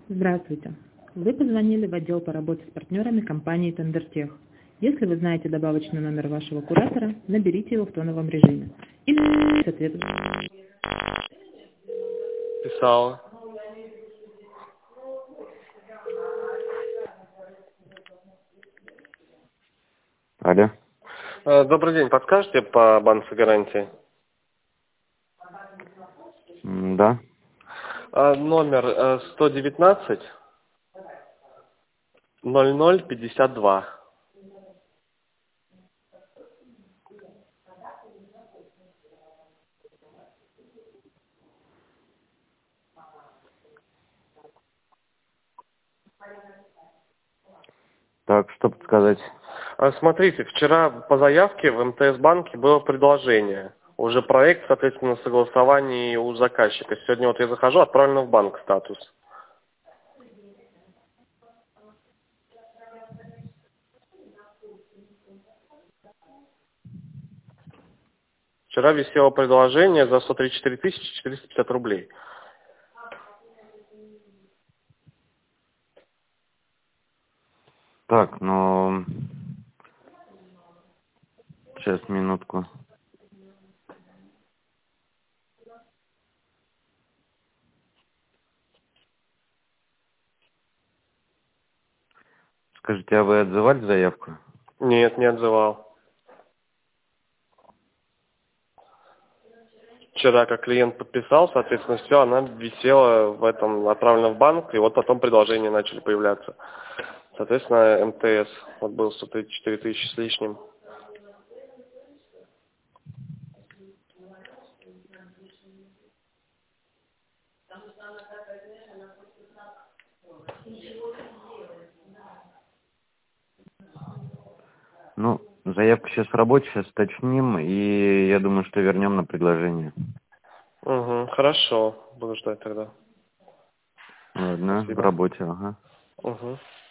Здравствуйте. Вы позвонили в отдел по работе с партнерами компании Тендертех. Если вы знаете добавочный номер вашего куратора, наберите его в тоновом режиме. Или соответственно. Писала. Алло. Добрый день. Подскажете по банковской гарантии? Да. Номер 119 0052. Так, что подсказать? Смотрите, вчера по заявке в МТС-банке было предложение. Уже проект, соответственно, согласование у заказчика. Сегодня вот я захожу, отправлено в банк статус. Вчера висело предложение за 134 450 рублей. Так, ну... Сейчас, минутку. Скажите, а вы отзывали заявку? Нет, не отзывал. Вчера, как клиент подписал, соответственно, все, она висела в этом, отправлена в банк, и вот потом предложения начали появляться. Соответственно, МТС, вот был 134 тысячи с лишним. Ну, заявка сейчас в работе, сейчас уточним, и я думаю, что вернем на предложение. Угу, хорошо, буду ждать тогда. Ладно, в Спасибо. работе, ага. Угу.